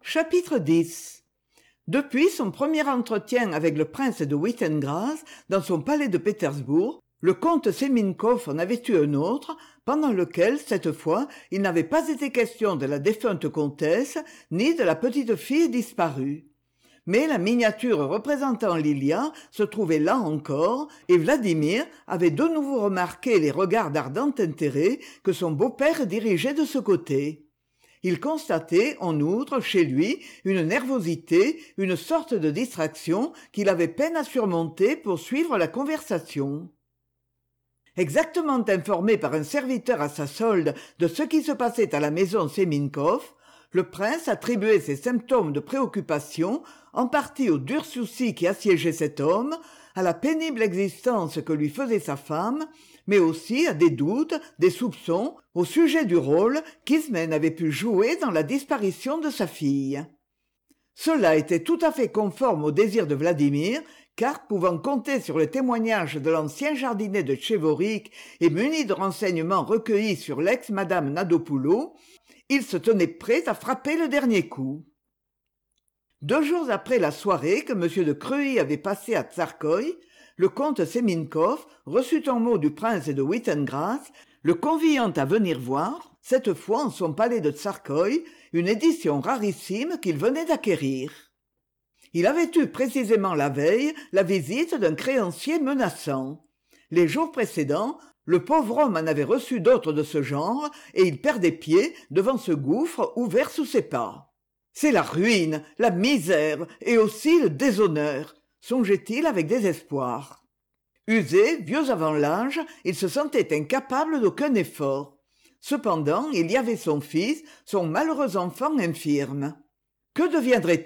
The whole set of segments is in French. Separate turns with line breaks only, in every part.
Chapitre 10. Depuis son premier entretien avec le prince de Wittengras dans son palais de Pétersbourg, le comte Seminkoff en avait eu un autre, pendant lequel, cette fois, il n'avait pas été question de la défunte comtesse, ni de la petite fille disparue. Mais la miniature représentant Lilia se trouvait là encore, et Vladimir avait de nouveau remarqué les regards d'ardent intérêt que son beau-père dirigeait de ce côté. Il constatait, en outre, chez lui, une nervosité, une sorte de distraction qu'il avait peine à surmonter pour suivre la conversation. Exactement informé par un serviteur à sa solde de ce qui se passait à la maison Seminkoff, le prince attribuait ces symptômes de préoccupation en partie aux durs soucis qui assiégeaient cet homme, à la pénible existence que lui faisait sa femme, mais aussi à des doutes, des soupçons au sujet du rôle qu'Ismène avait pu jouer dans la disparition de sa fille. Cela était tout à fait conforme au désir de Vladimir, car pouvant compter sur le témoignage de l'ancien jardinier de Tchevorik et muni de renseignements recueillis sur l'ex-madame Nadopoulou, il se tenait prêt à frapper le dernier coup. 2 jours après la soirée que M. de Cruy avait passée à Tsarskoï, le comte Seminkoff reçut un mot du prince de Wittengras, le conviant à venir voir, cette fois en son palais de Tsarskoï, une édition rarissime qu'il venait d'acquérir. Il avait eu précisément la veille la visite d'un créancier menaçant. Les jours précédents, le pauvre homme en avait reçu d'autres de ce genre, et il perdait pied devant ce gouffre ouvert sous ses pas. « C'est la ruine, la misère, et aussi le déshonneur », songeait-il avec désespoir. Usé, vieux avant l'âge, il se sentait incapable d'aucun effort. Cependant, il y avait son fils, son malheureux enfant infirme. Que deviendrait-il ?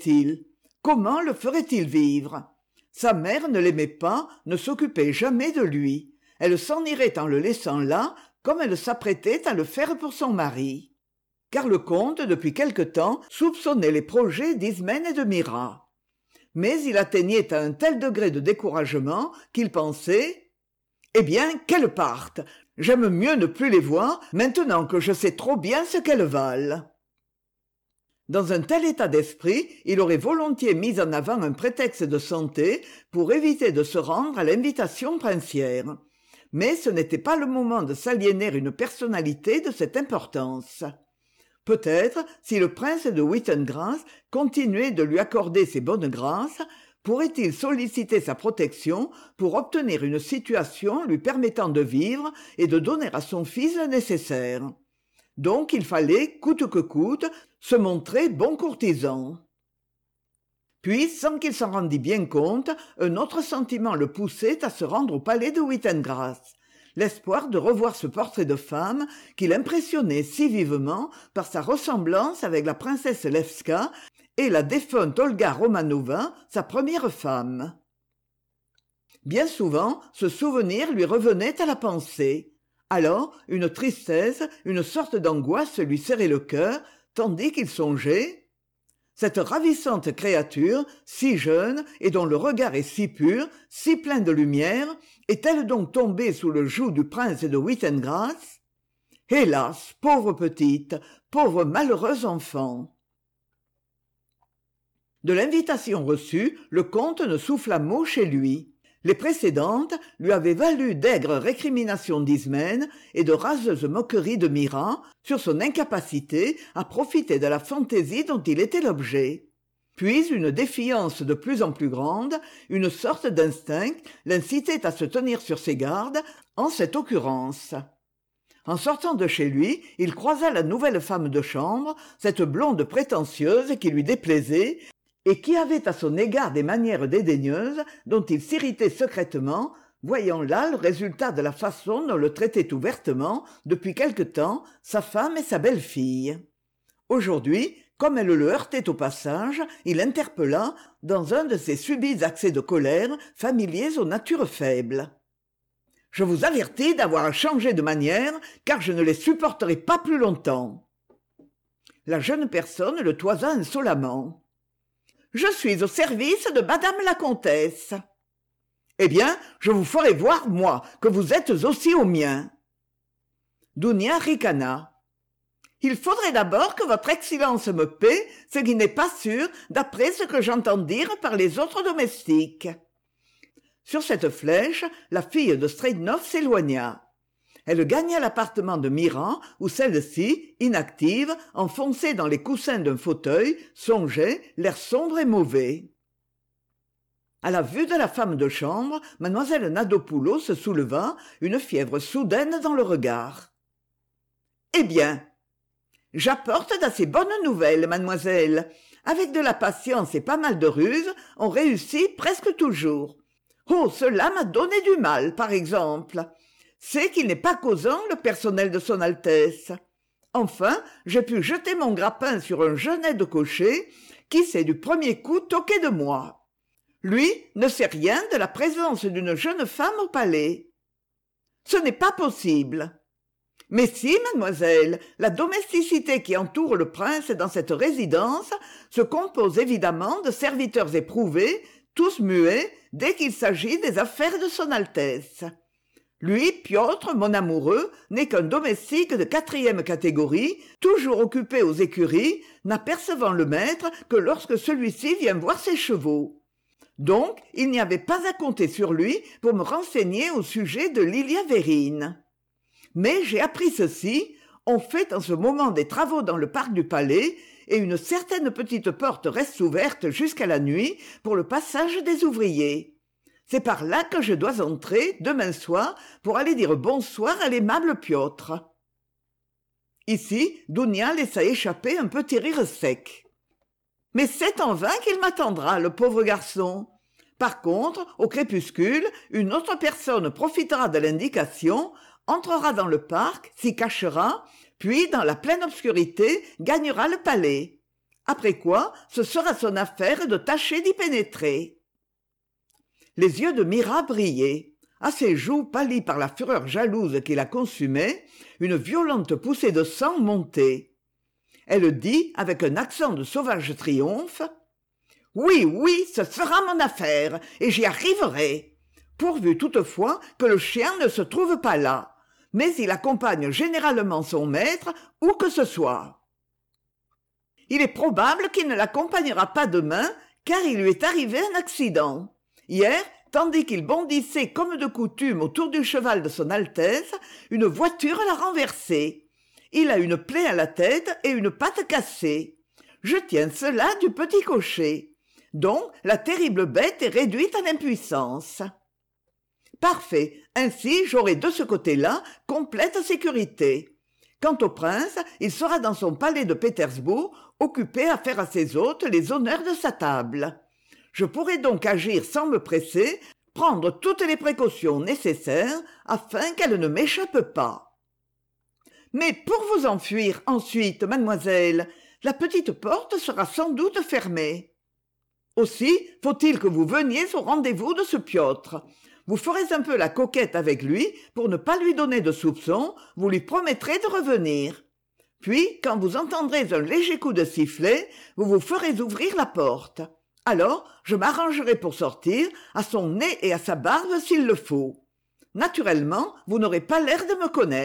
Comment le ferait-il vivre ? Sa mère ne l'aimait pas, ne s'occupait jamais de lui. Elle s'en irait en le laissant là, comme elle s'apprêtait à le faire pour son mari. Car le comte, depuis quelque temps, soupçonnait les projets d'Ismène et de Mira. Mais il atteignait à un tel degré de découragement qu'il pensait « Eh bien, qu'elles partent. J'aime mieux ne plus les voir maintenant que je sais trop bien ce qu'elles valent. » Dans un tel état d'esprit, il aurait volontiers mis en avant un prétexte de santé pour éviter de se rendre à l'invitation princière. Mais ce n'était pas le moment de s'aliéner une personnalité de cette importance. Peut-être, si le prince de Wittengras continuait de lui accorder ses bonnes grâces, pourrait-il solliciter sa protection pour obtenir une situation lui permettant de vivre et de donner à son fils le nécessaire. Donc il fallait, coûte que coûte, se montrer bon courtisan. Puis, sans qu'il s'en rendît bien compte, un autre sentiment le poussait à se rendre au palais de Wittengras. L'espoir de revoir ce portrait de femme qui l'impressionnait si vivement par sa ressemblance avec la princesse Levska et la défunte Olga Romanova, sa première femme. Bien souvent, ce souvenir lui revenait à la pensée. Alors, une tristesse, une sorte d'angoisse lui serrait le cœur, tandis qu'il songeait « Cette ravissante créature, si jeune et dont le regard est si pur, si plein de lumière, est-elle donc tombée sous le joug du prince de Wittengras ? Hélas, pauvre petite, pauvre malheureuse enfant !» De l'invitation reçue, le comte ne souffla mot chez lui. Les précédentes lui avaient valu d'aigres récriminations d'Ismène et de raseuses moqueries de Mira sur son incapacité à profiter de la fantaisie dont il était l'objet. Puis une défiance de plus en plus grande, une sorte d'instinct l'incitait à se tenir sur ses gardes en cette occurrence. En sortant de chez lui, il croisa la nouvelle femme de chambre, cette blonde prétentieuse qui lui déplaisait et qui avait à son égard des manières dédaigneuses dont il s'irritait secrètement, voyant là le résultat de la façon dont le traitaient ouvertement, depuis quelque temps, sa femme et sa belle-fille. Aujourd'hui, comme elle le heurtait au passage, il l'interpella dans un de ces subits accès de colère familiers aux natures faibles. « Je vous avertis d'avoir changé de manière, car je ne les supporterai pas plus longtemps. » La jeune personne le toisa insolemment. « Je suis au service de madame la comtesse. »« Eh bien, je vous ferai voir, moi, que vous êtes aussi au mien. » Dounia ricana. Il faudrait d'abord que votre excellence me paie, ce qui n'est pas sûr d'après ce que j'entends dire par les autres domestiques. » Sur cette flèche, la fille de Streitnoff s'éloigna. Elle gagna l'appartement de Mira, où celle-ci, inactive, enfoncée dans les coussins d'un fauteuil, songeait, l'air sombre et mauvais. À la vue de la femme de chambre, mademoiselle Nadopoulo se souleva, une fièvre soudaine dans le regard. « Eh bien, j'apporte d'assez bonnes nouvelles, mademoiselle. Avec de la patience et pas mal de ruse, on réussit presque toujours. Oh, cela m'a donné du mal, par exemple. C'est qu'il n'est pas causant, le personnel de son Altesse. Enfin, j'ai pu jeter mon grappin sur un jeune aide-cocher qui s'est du premier coup toqué de moi. Lui ne sait rien de la présence d'une jeune femme au palais. Ce n'est pas possible. Mais si, mademoiselle, la domesticité qui entoure le prince dans cette résidence se compose évidemment de serviteurs éprouvés, tous muets, dès qu'il s'agit des affaires de son Altesse. Lui, Piotr, mon amoureux, n'est qu'un domestique de 4e catégorie, toujours occupé aux écuries, n'apercevant le maître que lorsque celui-ci vient voir ses chevaux. Donc, il n'y avait pas à compter sur lui pour me renseigner au sujet de Lilia Vérine. Mais j'ai appris ceci, on fait en ce moment des travaux dans le parc du palais, et une certaine petite porte reste ouverte jusqu'à la nuit pour le passage des ouvriers. C'est par là que je dois entrer, demain soir, pour aller dire bonsoir à l'aimable Piotr. » Ici, Dounia laissa échapper un petit rire sec. « Mais c'est en vain qu'il m'attendra, le pauvre garçon. Par contre, au crépuscule, une autre personne profitera de l'indication, entrera dans le parc, s'y cachera, puis, dans la pleine obscurité, gagnera le palais. Après quoi, ce sera son affaire de tâcher d'y pénétrer. » Les yeux de Mira brillaient. À ses joues pâlies par la fureur jalouse qui la consumait, une violente poussée de sang montait. Elle dit, avec un accent de sauvage triomphe, « Oui, oui, ce sera mon affaire, et j'y arriverai, pourvu toutefois que le chien ne se trouve pas là, mais il accompagne généralement son maître, où que ce soit. Il est probable qu'il ne l'accompagnera pas demain, car il lui est arrivé un accident. Hier, tandis qu'il bondissait comme de coutume autour du cheval de son Altesse, une voiture l'a renversé. Il a une plaie à la tête et une patte cassée. Je tiens cela du petit cocher. Donc, la terrible bête est réduite à l'impuissance. Parfait, ainsi j'aurai de ce côté-là complète sécurité. Quant au prince, il sera dans son palais de Pétersbourg, occupé à faire à ses hôtes les honneurs de sa table. Je pourrai donc agir sans me presser, prendre toutes les précautions nécessaires afin qu'elle ne m'échappe pas. Mais pour vous enfuir ensuite, mademoiselle, la petite porte sera sans doute fermée. Aussi, faut-il que vous veniez au rendez-vous de ce Piotr. Vous ferez un peu la coquette avec lui pour ne pas lui donner de soupçons, vous lui promettrez de revenir. Puis, quand vous entendrez un léger coup de sifflet, vous vous ferez ouvrir la porte. Alors, je m'arrangerai pour sortir, à son nez et à sa barbe s'il le faut. Naturellement, vous n'aurez pas l'air de me connaître. »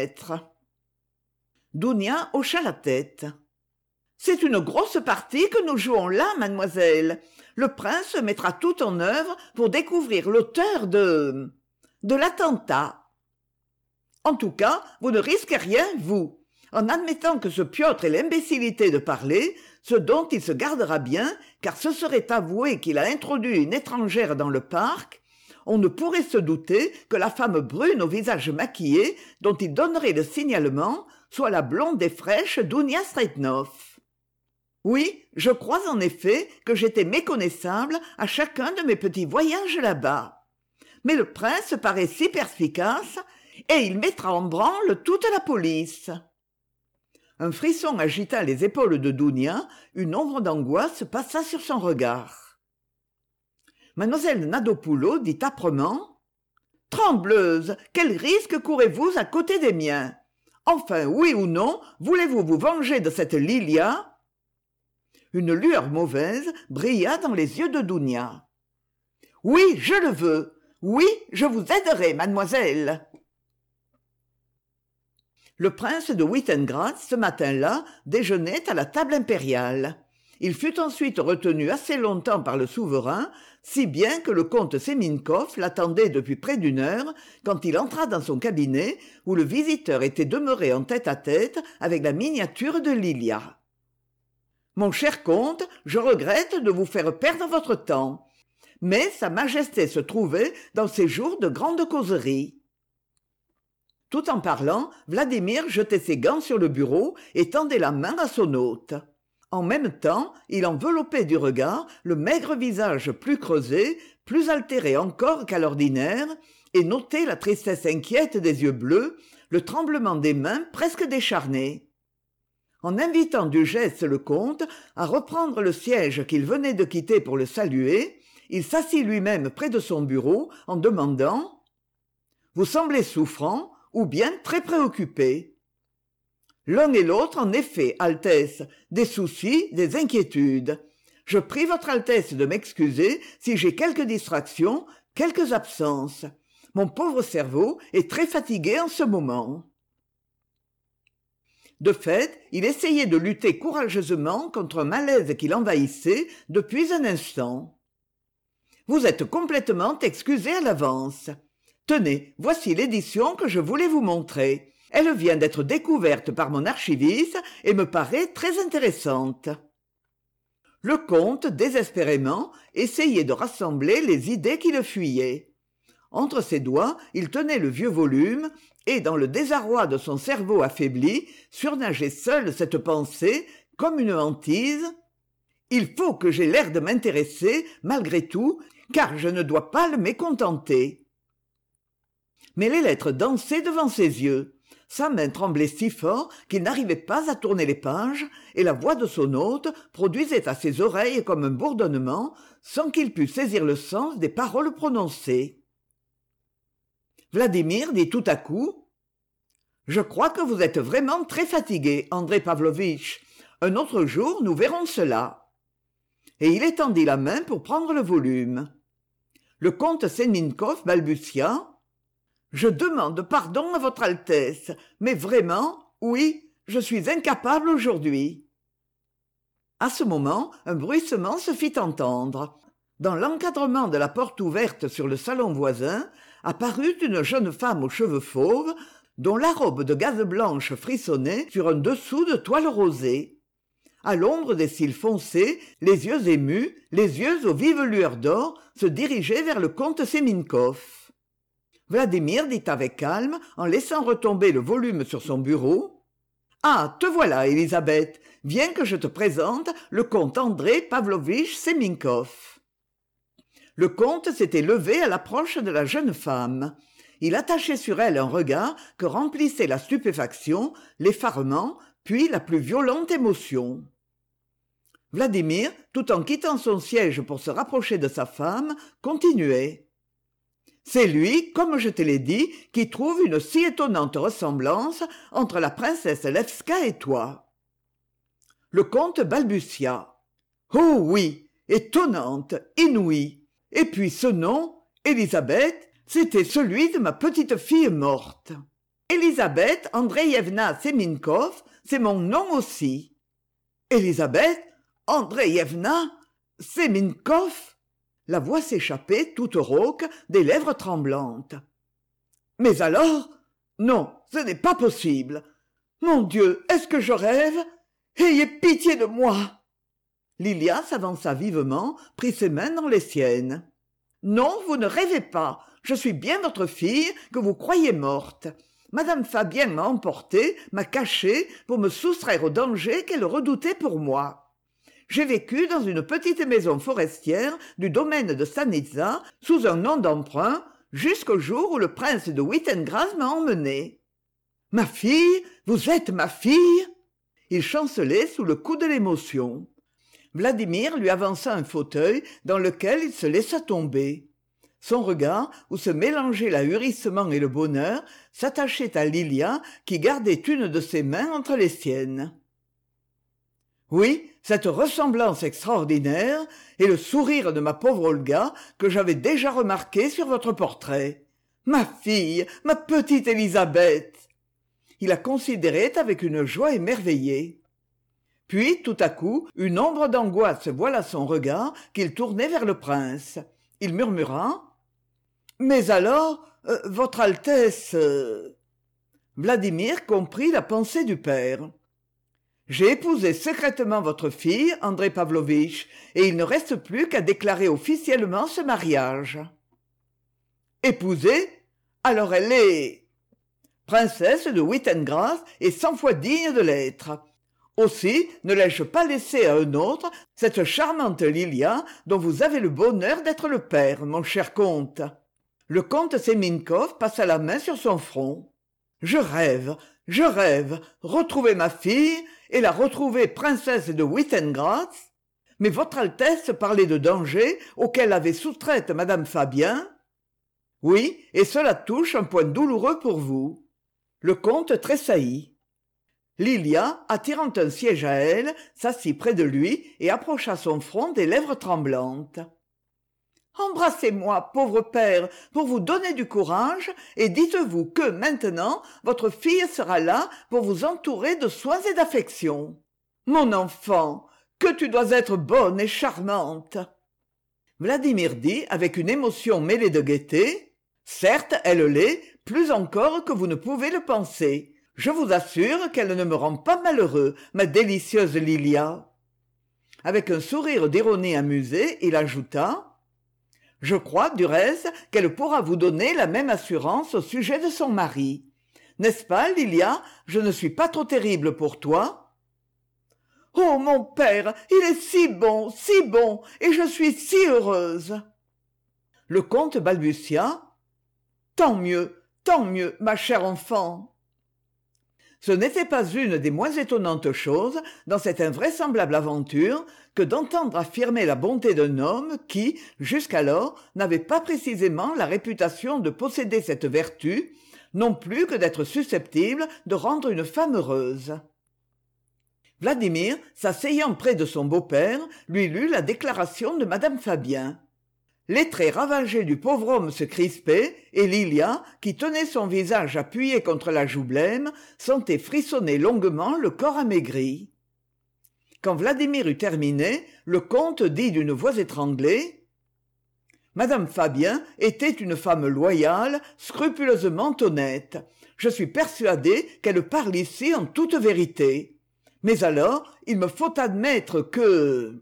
Dounia hocha la tête. « C'est une grosse partie que nous jouons là, mademoiselle. Le prince mettra tout en œuvre pour découvrir l'auteur de l'attentat. En tout cas, vous ne risquez rien, vous. En admettant que ce Piotr ait l'imbécilité de parler, ce dont il se gardera bien, car ce serait avouer qu'il a introduit une étrangère dans le parc, on ne pourrait se douter que la femme brune au visage maquillé, dont il donnerait le signalement, soit la blonde et fraîche Dounia Streitnoff. Oui, je crois en effet que j'étais méconnaissable à chacun de mes petits voyages là-bas. Mais le prince paraît si perspicace, et il mettra en branle toute la police. » Un frisson agita les épaules de Dounia, une ombre d'angoisse passa sur son regard. Mademoiselle Nadopoulo dit âprement, « Trembleuse, quel risque courez-vous à côté des miens? Enfin, oui ou non, voulez-vous vous venger de cette Lilia ?» Une lueur mauvaise brilla dans les yeux de Dounia. « Oui, je le veux. Oui, je vous aiderai, mademoiselle. » Le prince de Whittengrass, ce matin-là, déjeunait à la table impériale. Il fut ensuite retenu assez longtemps par le souverain, si bien que le comte Seminkoff l'attendait depuis près d'une heure quand il entra dans son cabinet où le visiteur était demeuré en tête-à-tête avec la miniature de Lilia. « Mon cher comte, je regrette de vous faire perdre votre temps. Mais Sa Majesté se trouvait dans ces jours de grande causerie. » Tout en parlant, Vladimir jetait ses gants sur le bureau et tendait la main à son hôte. En même temps, il enveloppait du regard le maigre visage plus creusé, plus altéré encore qu'à l'ordinaire, et notait la tristesse inquiète des yeux bleus, le tremblement des mains presque décharnées. En invitant du geste le comte à reprendre le siège qu'il venait de quitter pour le saluer, il s'assit lui-même près de son bureau en demandant « Vous semblez souffrant ou bien très préoccupé ?» L'un et l'autre, en effet, Altesse, des soucis, des inquiétudes. Je prie votre Altesse de m'excuser si j'ai quelques distractions, quelques absences. Mon pauvre cerveau est très fatigué en ce moment. De fait, il essayait de lutter courageusement contre un malaise qui l'envahissait depuis un instant. Vous êtes complètement excusé à l'avance. Tenez, voici l'édition que je voulais vous montrer. Elle vient d'être découverte par mon archiviste et me paraît très intéressante. Le comte, désespérément, essayait de rassembler les idées qui le fuyaient. Entre ses doigts, il tenait le vieux volume et, dans le désarroi de son cerveau affaibli, surnageait seule cette pensée comme une hantise. « Il faut que j'aie l'air de m'intéresser, malgré tout, car je ne dois pas le mécontenter. » Mais les lettres dansaient devant ses yeux. Sa main tremblait si fort qu'il n'arrivait pas à tourner les pages, et la voix de son hôte produisait à ses oreilles comme un bourdonnement, sans qu'il pût saisir le sens des paroles prononcées. Vladimir dit tout à coup « Je crois que vous êtes vraiment très fatigué, André Pavlovitch. Un autre jour, nous verrons cela. » Et il étendit la main pour prendre le volume. Le comte Seminkoff balbutia « Je demande pardon à votre Altesse, mais vraiment, oui, je suis incapable aujourd'hui. » À ce moment, un bruissement se fit entendre. Dans l'encadrement de la porte ouverte sur le salon voisin, apparut une jeune femme aux cheveux fauves, dont la robe de gaze blanche frissonnait sur un dessous de toile rosée. À l'ombre des cils foncés, les yeux émus, les yeux aux vives lueurs d'or, se dirigeaient vers le comte Seminkoff. Vladimir dit avec calme, en laissant retomber le volume sur son bureau. « Ah, te voilà, Élisabeth. Viens que je te présente le comte André Pavlovitch Seminkoff. » Le comte s'était levé à l'approche de la jeune femme. Il attachait sur elle un regard que remplissait la stupéfaction, l'effarement, puis la plus violente émotion. Vladimir, tout en quittant son siège pour se rapprocher de sa femme, continuait. C'est lui, comme je te l'ai dit, qui trouve une si étonnante ressemblance entre la princesse Levska et toi. Le comte balbutia. « Oh oui, étonnante, inouïe. Et puis ce nom, Élisabeth, c'était celui de ma petite-fille morte. Élisabeth Andreïevna Seminkoff, c'est mon nom aussi. » Élisabeth Andreïevna Seminkoff. La voix s'échappait, toute rauque, des lèvres tremblantes. « Mais alors ? Non, ce n'est pas possible. Mon Dieu, est-ce que je rêve ? Ayez pitié de moi !» Lilia s'avança vivement, prit ses mains dans les siennes. « Non, vous ne rêvez pas. Je suis bien votre fille que vous croyez morte. Madame Fabienne m'a emportée, m'a cachée pour me soustraire au danger qu'elle redoutait pour moi. J'ai vécu dans une petite maison forestière du domaine de Stanitsa sous un nom d'emprunt jusqu'au jour où le prince de Whittengrass m'a emmenée. « Ma fille, vous êtes ma fille ?» Il chancelait sous le coup de l'émotion. Vladimir lui avança un fauteuil dans lequel il se laissa tomber. Son regard, où se mélangeaient l'ahurissement et le bonheur, s'attachait à Lilia qui gardait une de ses mains entre les siennes. Oui, cette ressemblance extraordinaire et le sourire de ma pauvre Olga que j'avais déjà remarqué sur votre portrait. Ma fille, ma petite Élisabeth. Il la considérait avec une joie émerveillée. Puis, tout à coup, une ombre d'angoisse voila son regard qu'il tournait vers le prince. Il murmura « Mais alors, votre Altesse… Vladimir comprit la pensée du père. « J'ai épousé secrètement votre fille, André Pavlovitch, et il ne reste plus qu'à déclarer officiellement ce mariage. »« Épousée ? Alors elle est… princesse de Wittengras et 100 fois digne de l'être. Aussi ne l'ai-je pas laissée à un autre, cette charmante Lilia dont vous avez le bonheur d'être le père, mon cher comte. » Le comte Semenkov passa la main sur son front. « Je rêve, retrouver ma fille et la retrouver princesse de Wittengras. Mais votre Altesse parlait de dangers auxquels avait soustraite madame Fabien. Oui, et cela touche un point douloureux pour vous. » Le comte tressaillit. Lilia, attirant un siège à elle, s'assit près de lui et approcha son front des lèvres tremblantes. « Embrassez-moi, pauvre père, pour vous donner du courage, et dites-vous que, maintenant, votre fille sera là pour vous entourer de soins et d'affection. Mon enfant, que tu dois être bonne et charmante !» Vladimir dit avec une émotion mêlée de gaieté. « Certes, elle l'est, plus encore que vous ne pouvez le penser. Je vous assure qu'elle ne me rend pas malheureux, ma délicieuse Lilia. » Avec un sourire d'ironie amusée, il ajouta « Je crois, du reste, qu'elle pourra vous donner la même assurance au sujet de son mari. N'est-ce pas, Lilia, je ne suis pas trop terrible pour toi ?»« Oh, mon père, il est si bon, et je suis si heureuse !» Le comte balbutia « Tant mieux, ma chère enfant !» Ce n'était pas une des moins étonnantes choses dans cette invraisemblable aventure que d'entendre affirmer la bonté d'un homme qui, jusqu'alors, n'avait pas précisément la réputation de posséder cette vertu, non plus que d'être susceptible de rendre une femme heureuse. Vladimir, s'asseyant près de son beau-père, lui lut la déclaration de madame Fabien. Les traits ravagés du pauvre homme se crispaient, et Lilia, qui tenait son visage appuyé contre la joue blême, sentait frissonner longuement le corps amaigri. Quand Vladimir eut terminé, le comte dit d'une voix étranglée « Madame Fabien était une femme loyale, scrupuleusement honnête. Je suis persuadé qu'elle parle ici en toute vérité. Mais alors, il me faut admettre que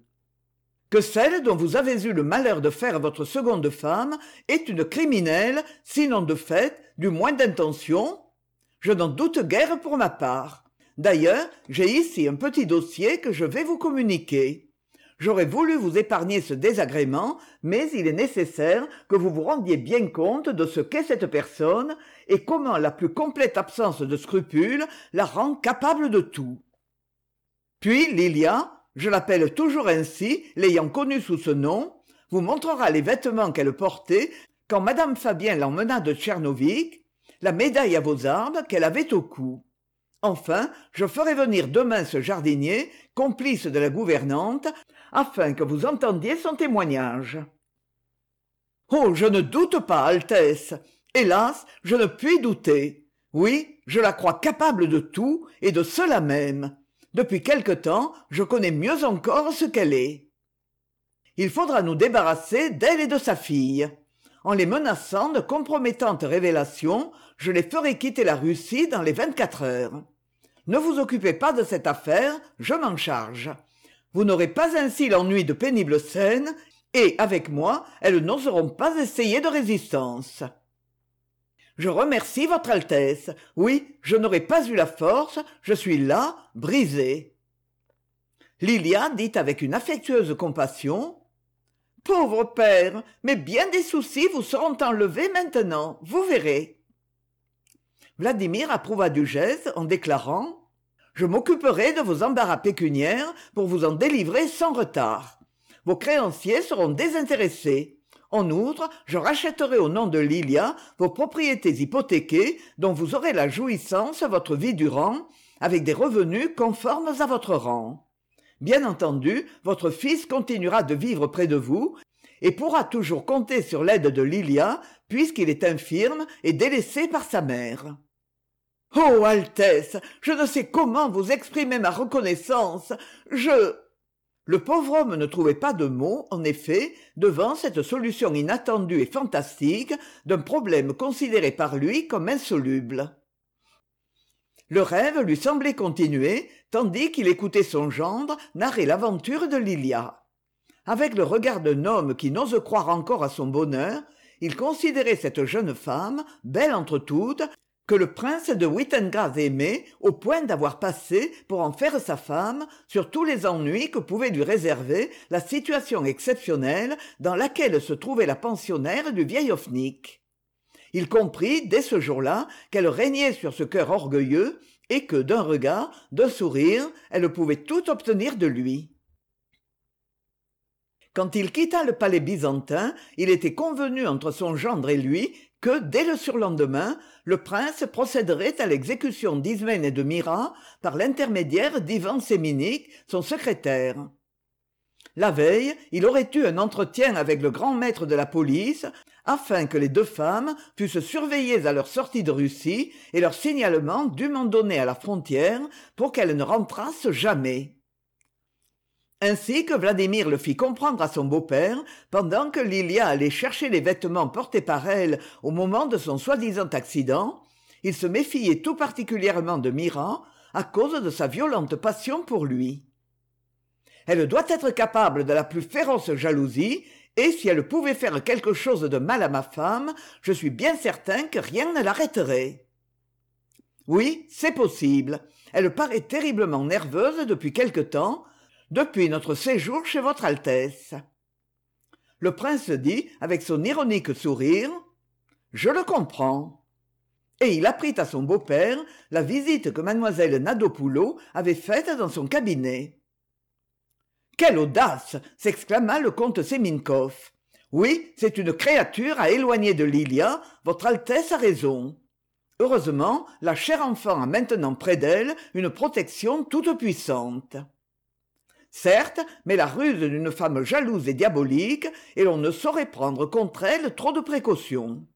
celle dont vous avez eu le malheur de faire votre seconde femme est une criminelle, sinon de fait, du moins d'intention. Je n'en doute guère pour ma part. D'ailleurs, j'ai ici un petit dossier que je vais vous communiquer. J'aurais voulu vous épargner ce désagrément, mais il est nécessaire que vous vous rendiez bien compte de ce qu'est cette personne et comment la plus complète absence de scrupules la rend capable de tout. Puis Lilia, je l'appelle toujours ainsi, l'ayant connue sous ce nom, vous montrera les vêtements qu'elle portait quand madame Fabien l'emmena de Tchernovik, la médaille à vos armes qu'elle avait au cou. Enfin, je ferai venir demain ce jardinier, complice de la gouvernante, afin que vous entendiez son témoignage. »« Oh, je ne doute pas, Altesse. Hélas, je ne puis douter. Oui, je la crois capable de tout, et de cela même. Depuis quelque temps, je connais mieux encore ce qu'elle est. Il faudra nous débarrasser d'elle et de sa fille. En les menaçant de compromettantes révélations, je les ferai quitter la Russie dans les 24 heures. Ne vous occupez pas de cette affaire, je m'en charge. Vous n'aurez pas ainsi l'ennui de pénibles scènes, et, avec moi, elles n'oseront pas essayer de résistance. Je remercie votre Altesse. Oui, je n'aurais pas eu la force, je suis là, brisée. » Lilia dit avec une affectueuse compassion « Pauvre père, mais bien des soucis vous seront enlevés maintenant, vous verrez. » Vladimir approuva du geste en déclarant « Je m'occuperai de vos embarras pécuniaires pour vous en délivrer sans retard. Vos créanciers seront désintéressés. En outre, je rachèterai au nom de Lilia vos propriétés hypothéquées dont vous aurez la jouissance votre vie durant, avec des revenus conformes à votre rang. Bien entendu, votre fils continuera de vivre près de vous et pourra toujours compter sur l'aide de Lilia puisqu'il est infirme et délaissé par sa mère. » Oh, Altesse, je ne sais comment vous exprimer ma reconnaissance. Le pauvre homme ne trouvait pas de mots, en effet, devant cette solution inattendue et fantastique d'un problème considéré par lui comme insoluble. Le rêve lui semblait continuer, tandis qu'il écoutait son gendre narrer l'aventure de Lilia. Avec le regard d'un homme qui n'ose croire encore à son bonheur, il considérait cette jeune femme, belle entre toutes, que le prince de Whitengraz aimait au point d'avoir passé pour en faire sa femme sur tous les ennuis que pouvait lui réserver la situation exceptionnelle dans laquelle se trouvait la pensionnaire du vieil Offnick. Il comprit dès ce jour-là qu'elle régnait sur ce cœur orgueilleux et que d'un regard, d'un sourire, elle pouvait tout obtenir de lui. Quand il quitta le palais byzantin, il était convenu entre son gendre et lui que, dès le surlendemain, le prince procéderait à l'exécution d'Ismène et de Myra par l'intermédiaire d'Ivan Séminique, son secrétaire. La veille, il aurait eu un entretien avec le grand maître de la police afin que les deux femmes fussent surveillées à leur sortie de Russie et leur signalement dûment donné à la frontière pour qu'elles ne rentrassent jamais. Ainsi que Vladimir le fit comprendre à son beau-père, pendant que Lilia allait chercher les vêtements portés par elle au moment de son soi-disant accident, il se méfiait tout particulièrement de Myra à cause de sa violente passion pour lui. Elle doit être capable de la plus féroce jalousie, et si elle pouvait faire quelque chose de mal à ma femme, je suis bien certain que rien ne l'arrêterait. Oui, c'est possible. Elle paraît terriblement nerveuse depuis quelque temps, depuis notre séjour chez votre Altesse. Le prince dit, avec son ironique sourire, « Je le comprends. » Et il apprit à son beau-père la visite que mademoiselle Nadopoulot avait faite dans son cabinet. « Quelle audace !» s'exclama le comte Seminkoff. « Oui, c'est une créature à éloigner de Lilia, votre Altesse a raison. Heureusement, la chère enfant a maintenant près d'elle une protection toute puissante. » Certes, mais la ruse d'une femme jalouse et diabolique, et l'on ne saurait prendre contre elle trop de précautions.